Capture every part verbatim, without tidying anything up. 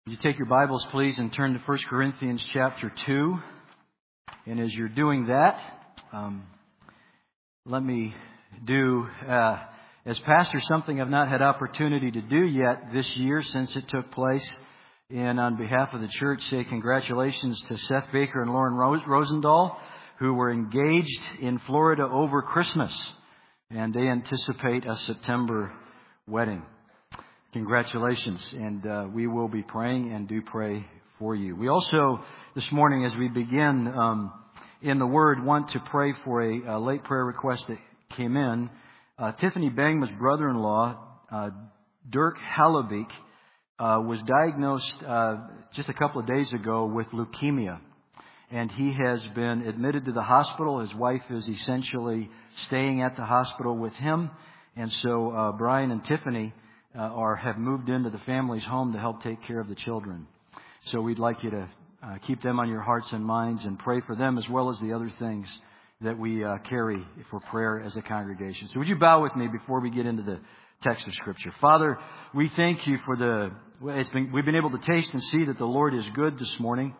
You take your Bibles, please, and turn to First Corinthians chapter two. And as you're doing that, um, let me do, uh, as pastor, something I've not had opportunity to do yet this year since it took place. And on behalf of the church, say congratulations to Seth Baker and Lauren Rose- Rosendahl, who were engaged in Florida over Christmas. And they anticipate a September wedding. Congratulations, and uh, we will be praying and do pray for you. We also, this morning as we begin um, in the Word, want to pray for a, a late prayer request that came in. Uh, Tiffany Bangma's brother-in-law, uh, Dirk Hallebeek, uh, was diagnosed uh, just a couple of days ago with leukemia. And he has been admitted to the hospital. His wife is essentially staying at the hospital with him. And so uh, Brian and Tiffany Uh, or have moved into the family's home to help take care of the children. So we'd like you to uh, keep them on your hearts and minds and pray for them as well as the other things that we uh, carry for prayer as a congregation. So would you bow with me before we get into the text of Scripture? Father, we thank you for the, it's been, we've been able to taste and see that the Lord is good this morning.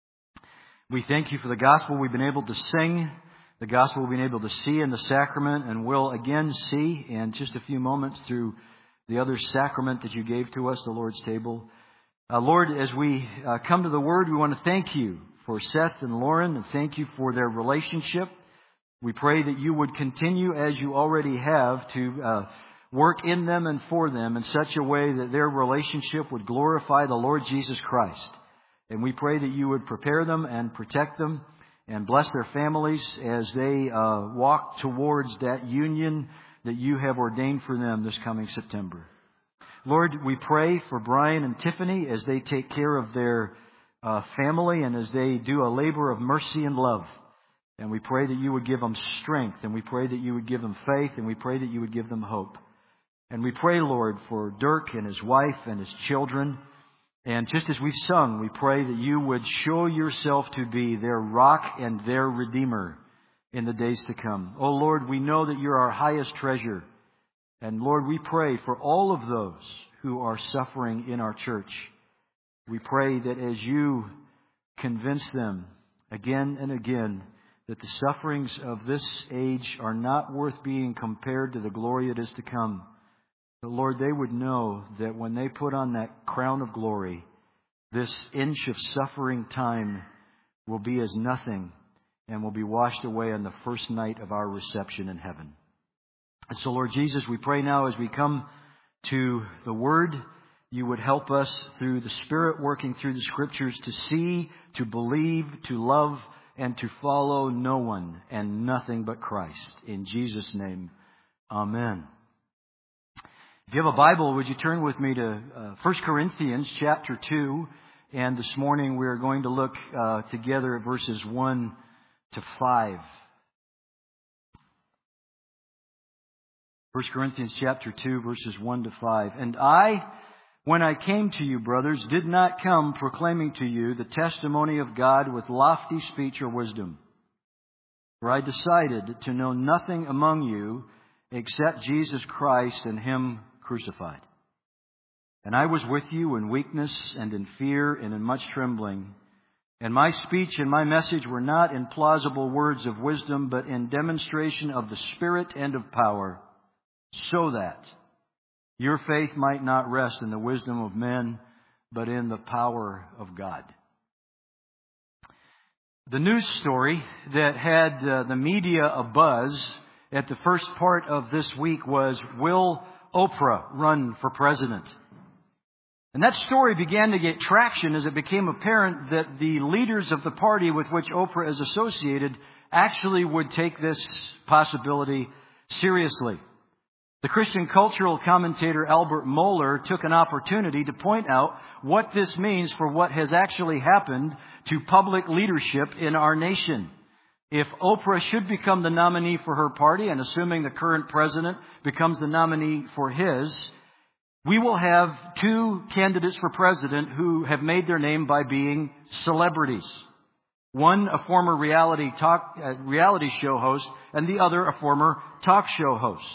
We thank you for the gospel we've been able to sing, the gospel we've been able to see in the sacrament, and will again see in just a few moments through the other sacrament that you gave to us, the Lord's table. Uh, Lord, as we uh, come to the Word, we want to thank you for Seth and Lauren and thank you for their relationship. We pray that you would continue, as you already have, to uh, work in them and for them in such a way that their relationship would glorify the Lord Jesus Christ. And we pray that you would prepare them and protect them and bless their families as they uh, walk towards that union that you have ordained for them this coming September. Lord, we pray for Brian and Tiffany as they take care of their uh, family and as they do a labor of mercy and love. And we pray that you would give them strength, and we pray that you would give them faith, and we pray that you would give them hope. And we pray, Lord, for Dirk and his wife and his children. And just as we've sung, we pray that you would show yourself to be their rock and their redeemer in the days to come. Oh Lord, we know that you're our highest treasure. And Lord, we pray for all of those who are suffering in our church. We pray that as you convince them again and again that the sufferings of this age are not worth being compared to the glory that is to come, that Lord, they would know that when they put on that crown of glory, this inch of suffering time will be as nothing and will be washed away on the first night of our reception in heaven. And so, Lord Jesus, we pray now as we come to the Word, you would help us through the Spirit working through the Scriptures to see, to believe, to love, and to follow no one and nothing but Christ. In Jesus' name, amen. If you have a Bible, would you turn with me to uh, First Corinthians chapter two. And this morning we are going to look uh, together at verses one to five. First Corinthians chapter two, verses one to five. And I, when I came to you, brothers, did not come proclaiming to you the testimony of God with lofty speech or wisdom. For I decided to know nothing among you except Jesus Christ and Him crucified. And I was with you in weakness and in fear and in much trembling. And my speech and my message were not in plausible words of wisdom, but in demonstration of the Spirit and of power, so that your faith might not rest in the wisdom of men, but in the power of God. The news story that had uh, the media abuzz at the first part of this week was, will Oprah run for president? And that story began to get traction as it became apparent that the leaders of the party with which Oprah is associated actually would take this possibility seriously. The Christian cultural commentator Albert Mohler took an opportunity to point out what this means for what has actually happened to public leadership in our nation. If Oprah should become the nominee for her party, and assuming the current president becomes the nominee for his, we will have two candidates for president who have made their name by being celebrities. One, a former reality talk, uh, reality show host, and the other, a former talk show host.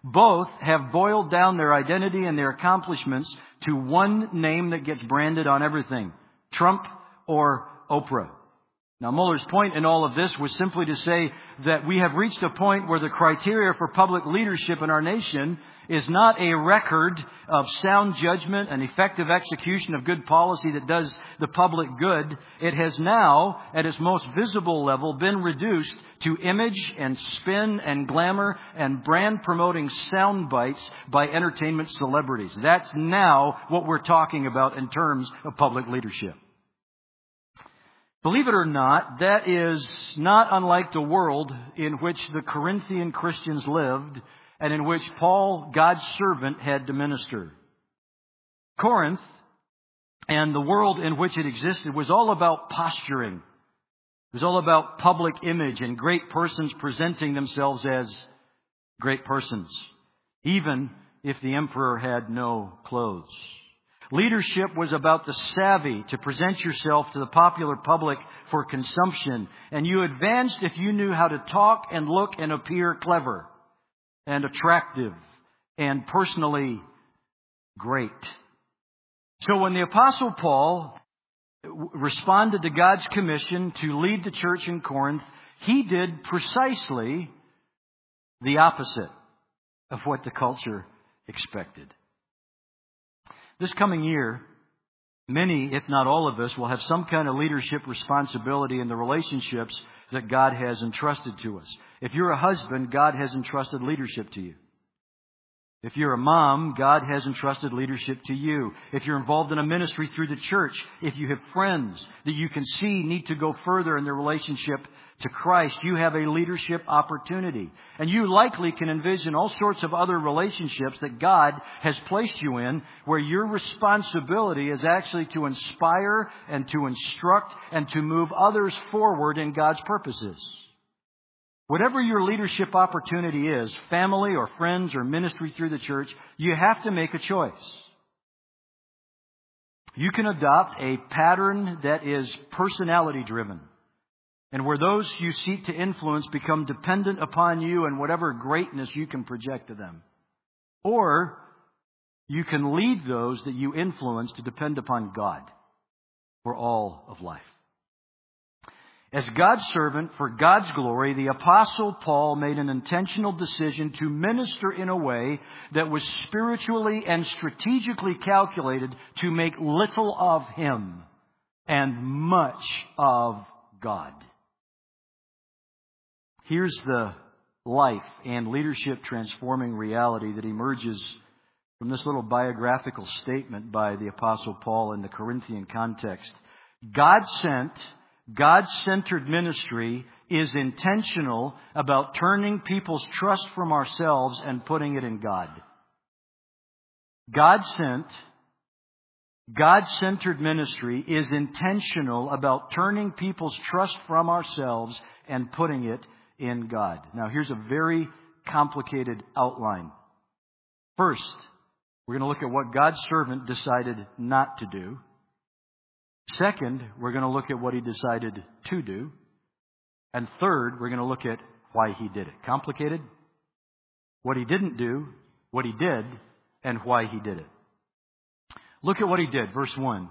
Both have boiled down their identity and their accomplishments to one name that gets branded on everything: Trump or Oprah. Now, Muller's point in all of this was simply to say that we have reached a point where the criteria for public leadership in our nation is not a record of sound judgment and effective execution of good policy that does the public good. It has now, at its most visible level, been reduced to image and spin and glamour and brand-promoting sound bites by entertainment celebrities. That's now what we're talking about in terms of public leadership. Believe it or not, that is not unlike the world in which the Corinthian Christians lived and in which Paul, God's servant, had to minister. Corinth and the world in which it existed was all about posturing. It was all about public image and great persons presenting themselves as great persons, even if the emperor had no clothes. Leadership was about the savvy to present yourself to the popular public for consumption. And you advanced if you knew how to talk and look and appear clever and attractive and personally great. So when the Apostle Paul responded to God's commission to lead the church in Corinth, he did precisely the opposite of what the culture expected. This coming year, many, if not all of us, will have some kind of leadership responsibility in the relationships that God has entrusted to us. If you're a husband, God has entrusted leadership to you. If you're a mom, God has entrusted leadership to you. If you're involved in a ministry through the church, if you have friends that you can see need to go further in their relationship to Christ, you have a leadership opportunity. And you likely can envision all sorts of other relationships that God has placed you in where your responsibility is actually to inspire and to instruct and to move others forward in God's purposes. Whatever your leadership opportunity is, family or friends or ministry through the church, you have to make a choice. You can adopt a pattern that is personality driven, and where those you seek to influence become dependent upon you and whatever greatness you can project to them. Or you can lead those that you influence to depend upon God for all of life. As God's servant for God's glory, the Apostle Paul made an intentional decision to minister in a way that was spiritually and strategically calculated to make little of him and much of God. Here's the life and leadership transforming reality that emerges from this little biographical statement by the Apostle Paul in the Corinthian context. God sent God-centered ministry is intentional about turning people's trust from ourselves and putting it in God. God-sent, God-centered ministry is intentional about turning people's trust from ourselves and putting it in God. Now, here's a very complicated outline. First, we're going to look at what God's servant decided not to do. Second, we're going to look at what he decided to do. And third, we're going to look at why he did it. Complicated? What he didn't do, what he did, and why he did it. Look at what he did. Verse one.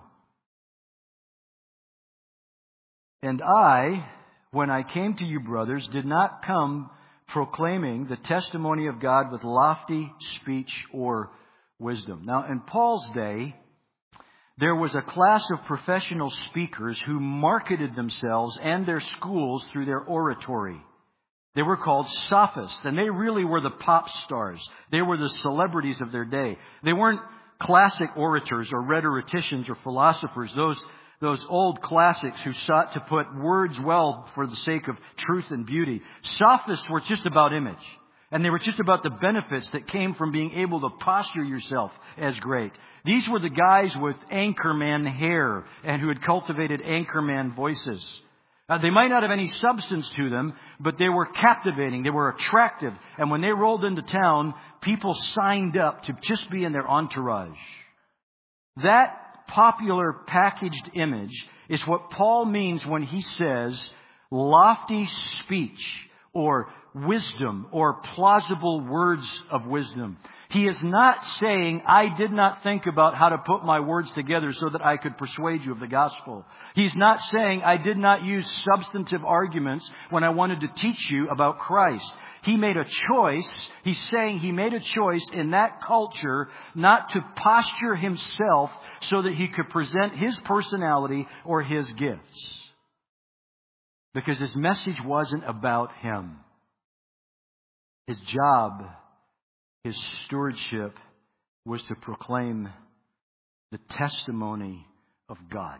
And I, when I came to you, brothers, did not come proclaiming the testimony of God with lofty speech or wisdom. Now, in Paul's day, there was a class of professional speakers who marketed themselves and their schools through their oratory. They were called sophists, and they really were the pop stars. They were the celebrities of their day. They weren't classic orators or rhetoricians or philosophers, those, those old classics who sought to put words well for the sake of truth and beauty. Sophists were just about image. And they were just about the benefits that came from being able to posture yourself as great. These were the guys with anchorman hair and who had cultivated anchorman voices. Uh, they might not have any substance to them, but they were captivating. They were attractive. And when they rolled into town, people signed up to just be in their entourage. That popular packaged image is what Paul means when he says lofty speech or wisdom or plausible words of wisdom. He is not saying, I did not think about how to put my words together so that I could persuade you of the gospel. He's not saying, I did not use substantive arguments when I wanted to teach you about Christ. He made a choice. He's saying he made a choice in that culture not to posture himself so that he could present his personality or his gifts. Because his message wasn't about him. His job, his stewardship, was to proclaim the testimony of God.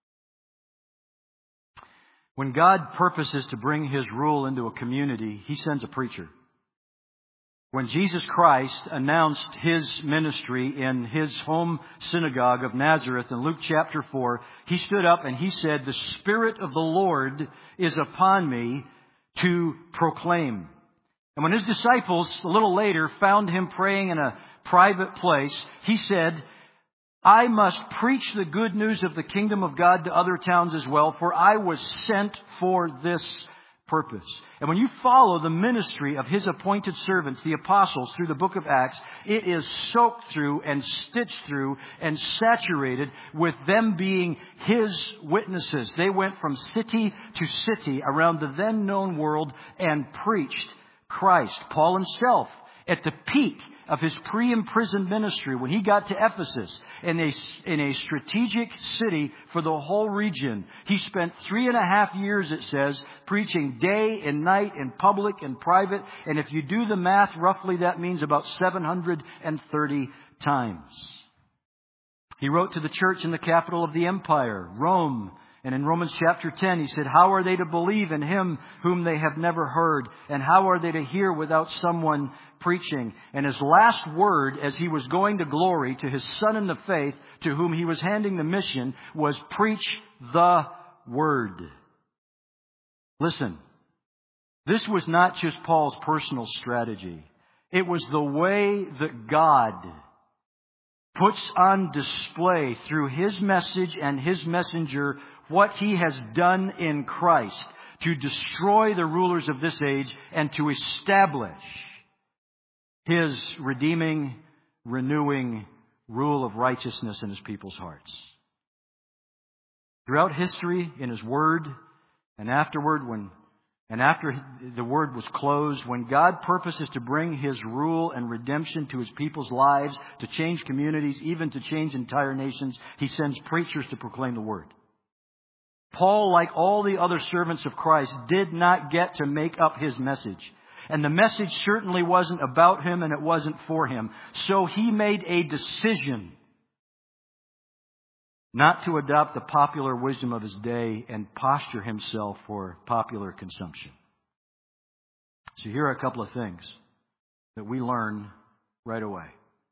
When God purposes to bring His rule into a community, He sends a preacher. When Jesus Christ announced His ministry in His home synagogue of Nazareth in Luke chapter four, He stood up and He said, "The Spirit of the Lord is upon me to proclaim." And when His disciples, a little later, found Him praying in a private place, He said, "I must preach the good news of the kingdom of God to other towns as well, for I was sent for this purpose." And when you follow the ministry of His appointed servants, the apostles, through the book of Acts, it is soaked through and stitched through and saturated with them being His witnesses. They went from city to city around the then known world and preached Christ. Paul himself, at the peak of his pre-imprisoned ministry, when he got to Ephesus, in a, in a strategic city for the whole region, he spent three and a half years, it says, preaching day and night in public and private. And if you do the math, roughly that means about seven hundred thirty times. He wrote to the church in the capital of the empire, Rome. And in Romans chapter ten, he said, "How are they to believe in Him whom they have never heard? And how are they to hear without someone preaching?" And his last word as he was going to glory to his son in the faith, to whom he was handing the mission, was, "Preach the word." Listen, this was not just Paul's personal strategy. It was the way that God puts on display through His message and His messenger what He has done in Christ to destroy the rulers of this age and to establish His redeeming, renewing rule of righteousness in His people's hearts. Throughout history, in His Word, and afterward, when and after the Word was closed, when God purposes to bring His rule and redemption to His people's lives, to change communities, even to change entire nations, He sends preachers to proclaim the Word. Paul, like all the other servants of Christ, did not get to make up his message. And the message certainly wasn't about him and it wasn't for him. So he made a decision not to adopt the popular wisdom of his day and posture himself for popular consumption. So here are a couple of things that we learn right away.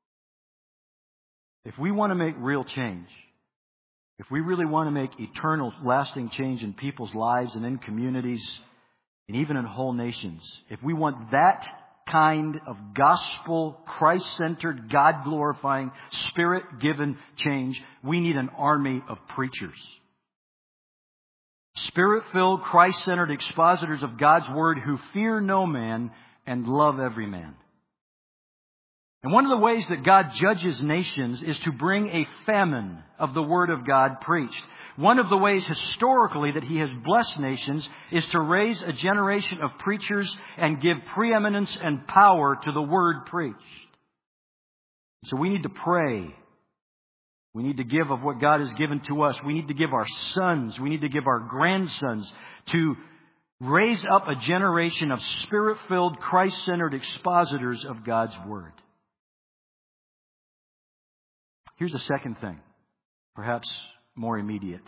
If we want to make real change, if we really want to make eternal, lasting change in people's lives and in communities and even in whole nations, if we want that kind of gospel, Christ-centered, God-glorifying, Spirit-given change, we need an army of preachers. Spirit-filled, Christ-centered expositors of God's Word who fear no man and love every man. And one of the ways that God judges nations is to bring a famine of the Word of God preached. One of the ways historically that He has blessed nations is to raise a generation of preachers and give preeminence and power to the Word preached. So we need to pray. We need to give of what God has given to us. We need to give our sons. We need to give our grandsons to raise up a generation of Spirit-filled, Christ-centered expositors of God's Word. Here's the second thing, perhaps more immediate.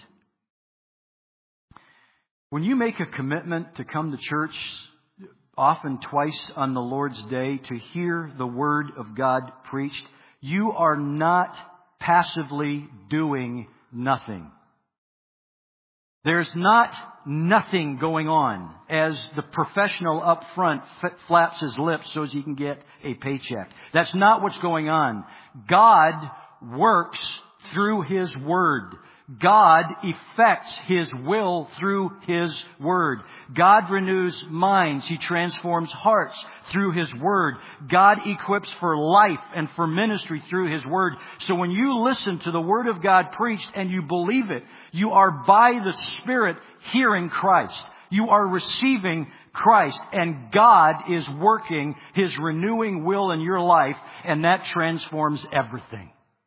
When you make a commitment to come to church, often twice on the Lord's Day, to hear the Word of God preached, you are not passively doing nothing. There's not nothing going on as the professional up front flaps his lips so as he can get a paycheck. That's not what's going on. God works through His Word. God effects His will through His Word. God renews minds. He transforms hearts through His Word. God equips for life and for ministry through His Word. So when you listen to the Word of God preached and you believe it, you are by the Spirit hearing Christ. You are receiving Christ, and God is working His renewing will in your life, and that transforms everything.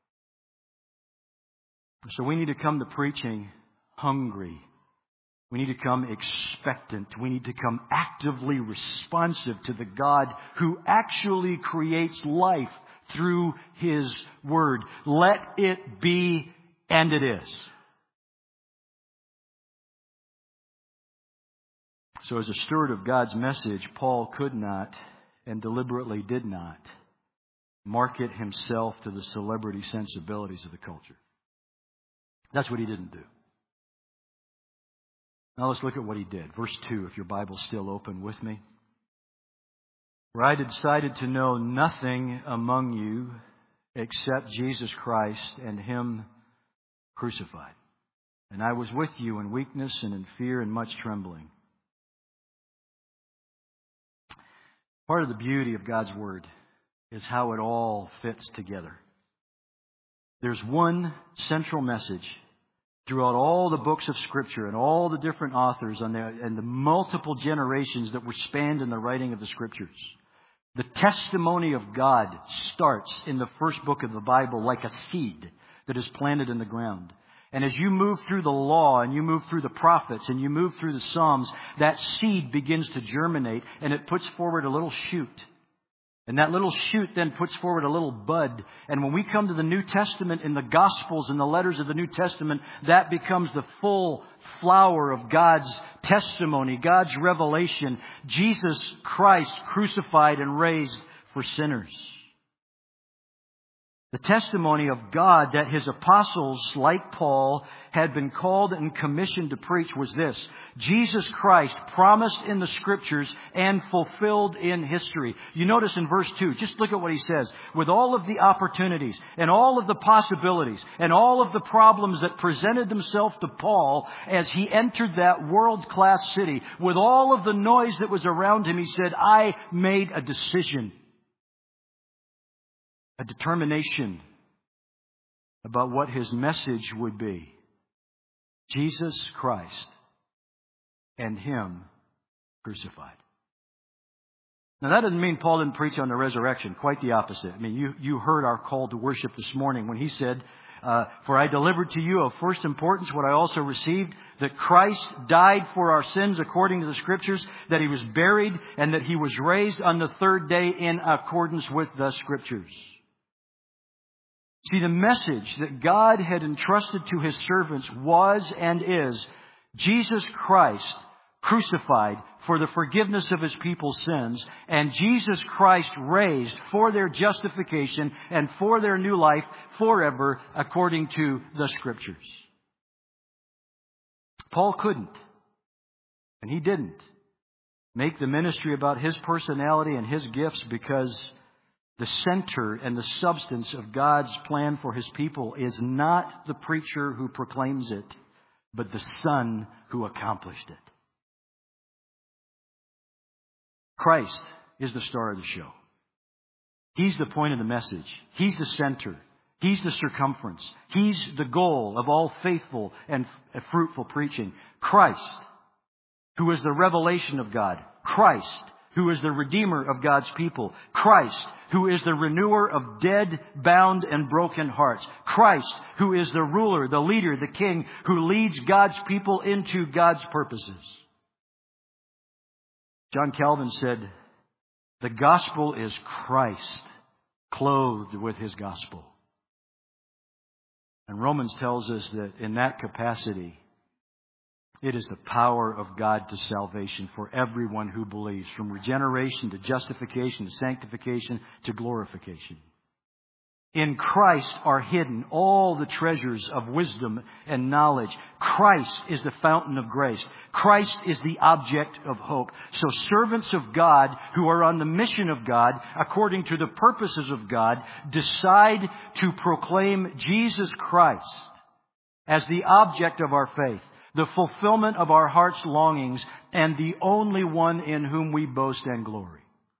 So we need to come to preaching hungry. We need to come expectant. We need to come actively responsive to the God who actually creates life through His Word. Let it be, and it is. So as a steward of God's message, Paul could not and deliberately did not market himself to the celebrity sensibilities of the culture. That's what he didn't do. Now let's look at what he did. Verse two, if your Bible's still open with me. For I decided to know nothing among you except Jesus Christ and Him crucified. And I was with you in weakness and in fear and much trembling. Part of the beauty of God's Word is how it all fits together. There's one central message throughout all the books of Scripture and all the different authors and the, and the multiple generations that were spanned in the writing of the Scriptures. The testimony of God starts in the first book of the Bible like a seed that is planted in the ground. And as you move through the law and you move through the prophets and you move through the Psalms, that seed begins to germinate and it puts forward a little shoot. And that little shoot then puts forward a little bud. And when we come to the New Testament in the Gospels and the letters of the New Testament, that becomes the full flower of God's testimony, God's revelation. Jesus Christ crucified and raised for sinners. The testimony of God that His apostles, like Paul, had been called and commissioned to preach was this: Jesus Christ promised in the Scriptures and fulfilled in history. You notice in verse two, just look at what he says. With all of the opportunities and all of the possibilities and all of the problems that presented themselves to Paul as he entered that world-class city, with all of the noise that was around him, he said, I made a decision. A determination about what his message would be. Jesus Christ and Him crucified. Now that doesn't mean Paul didn't preach on the resurrection. Quite the opposite. I mean, you, you heard our call to worship this morning when he said, uh, for I delivered to you of first importance what I also received, that Christ died for our sins according to the Scriptures, that He was buried, and that He was raised on the third day in accordance with the Scriptures. See, the message that God had entrusted to His servants was and is Jesus Christ crucified for the forgiveness of His people's sins, and Jesus Christ raised for their justification and for their new life forever according to the Scriptures. Paul couldn't, and he didn't, make the ministry about his personality and his gifts, because the center and the substance of God's plan for His people is not the preacher who proclaims it, but the Son who accomplished it. Christ is the star of the show. He's the point of the message. He's the center. He's the circumference. He's the goal of all faithful and fruitful preaching. Christ, who is the revelation of God. Christ, who is the Redeemer of God's people. Christ, who is the renewer of dead, bound, and broken hearts. Christ, who is the ruler, the leader, the king, who leads God's people into God's purposes. John Calvin said, the gospel is Christ, clothed with His gospel. And Romans tells us that in that capacity, it is the power of God to salvation for everyone who believes, from regeneration to justification to sanctification to glorification. In Christ are hidden all the treasures of wisdom and knowledge. Christ is the fountain of grace. Christ is the object of hope. So servants of God who are on the mission of God, according to the purposes of God, decide to proclaim Jesus Christ as the object of our faith, the fulfillment of our heart's longings, and the only one in whom we boast and glory.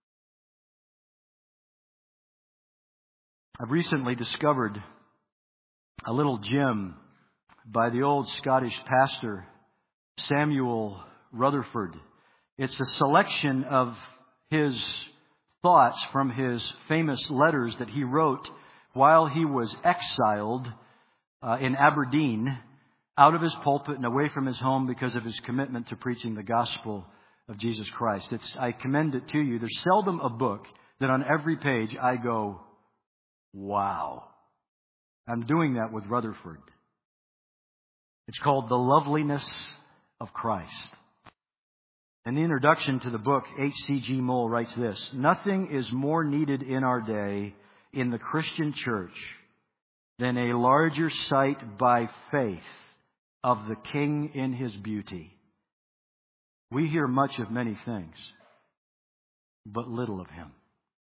I've recently discovered a little gem by the old Scottish pastor Samuel Rutherford. It's a selection of his thoughts from his famous letters that he wrote while he was exiled uh, in Aberdeen, out of his pulpit and away from his home because of his commitment to preaching the gospel of Jesus Christ. It's, I commend it to you. There's seldom a book that on every page I go, wow. I'm doing that with Rutherford. It's called The Loveliness of Christ. In the introduction to the book, H C G Moll writes this: nothing is more needed in our day in the Christian church than a larger sight by faith of the King in His beauty. We hear much of many things, but little of Him.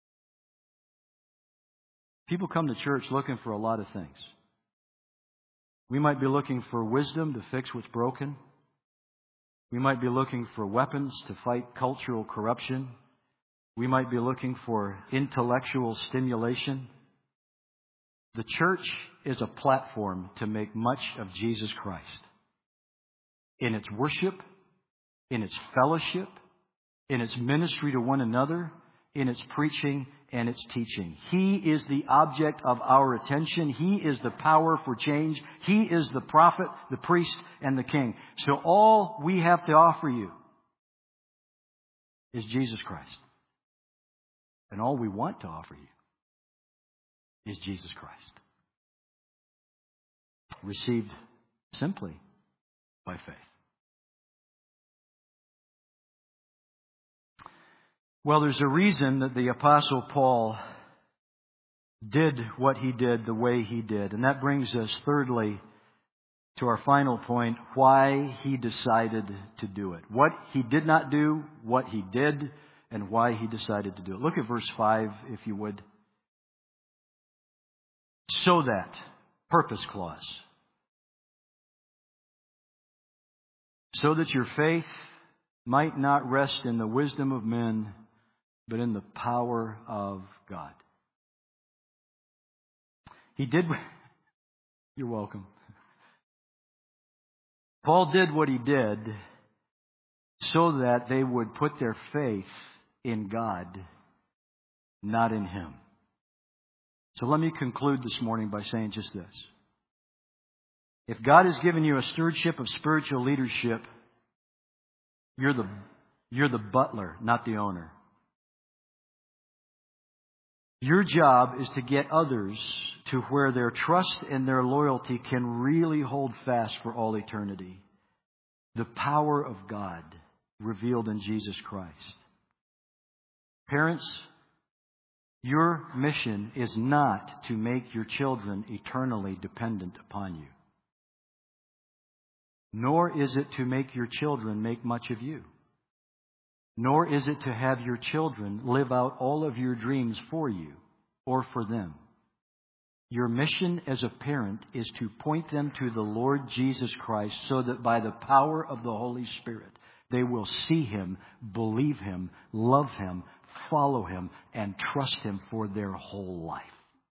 People come to church looking for a lot of things. We might be looking for wisdom to fix what's broken. We might be looking for weapons to fight cultural corruption. We might be looking for intellectual stimulation. The church is a platform to make much of Jesus Christ. In its worship, in its fellowship, in its ministry to one another, in its preaching and its teaching. He is the object of our attention. He is the power for change. He is the prophet, the priest, and the king. So all we have to offer you is Jesus Christ. And all we want to offer you is Jesus Christ. Received simply by faith. Well, there's a reason that the Apostle Paul did what he did the way he did. And that brings us, thirdly, to our final point, why he decided to do it. What he did not do, what he did, and why he decided to do it. Look at verse five, if you would. So that, purpose clause. So that your faith might not rest in the wisdom of men, but in the power of God. He did... You're welcome. Paul did what he did so that they would put their faith in God, not in him. So let me conclude this morning by saying just this. If God has given you a stewardship of spiritual leadership, you're the, you're the butler, not the owner. Your job is to get others to where their trust and their loyalty can really hold fast for all eternity. The power of God revealed in Jesus Christ. Parents, your mission is not to make your children eternally dependent upon you. Nor is it to make your children make much of you. Nor is it to have your children live out all of your dreams for you or for them. Your mission as a parent is to point them to the Lord Jesus Christ so that by the power of the Holy Spirit, they will see Him, believe Him, love Him, follow Him, and trust Him for their whole life.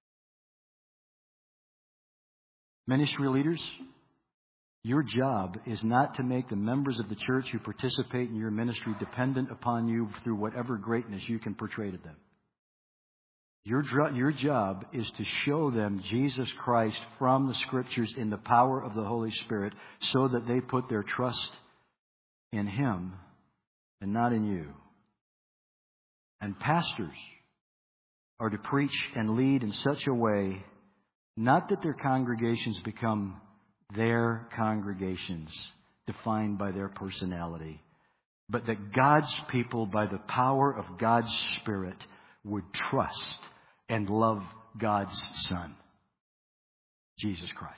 Ministry leaders, your job is not to make the members of the church who participate in your ministry dependent upon you through whatever greatness you can portray to them. Your, your job is to show them Jesus Christ from the Scriptures in the power of the Holy Spirit so that they put their trust in Him and not in you. And pastors are to preach and lead in such a way, not that their congregations become their congregations defined by their personality, but that God's people, by the power of God's Spirit, would trust and love God's Son, Jesus Christ.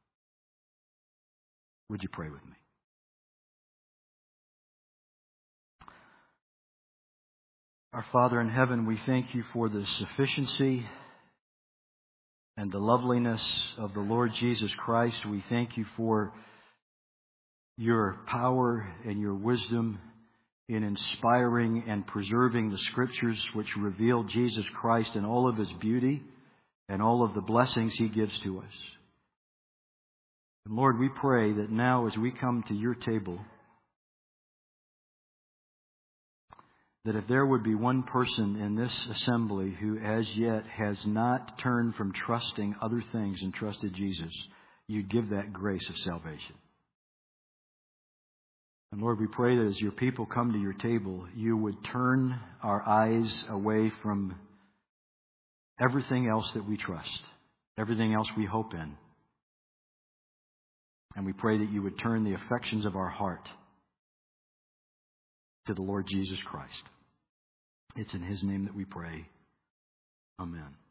Would you pray with me? Our Father in heaven, we thank You for the sufficiency and the loveliness of the Lord Jesus Christ. We thank you for your power and your wisdom in inspiring and preserving the Scriptures, which reveal Jesus Christ in all of His beauty and all of the blessings He gives to us. And Lord, we pray that now as we come to your table, that if there would be one person in this assembly who as yet has not turned from trusting other things and trusted Jesus, you'd give that grace of salvation. And Lord, we pray that as your people come to your table, you would turn our eyes away from everything else that we trust, everything else we hope in. And we pray that you would turn the affections of our heart to the Lord Jesus Christ. It's in His name that we pray. Amen.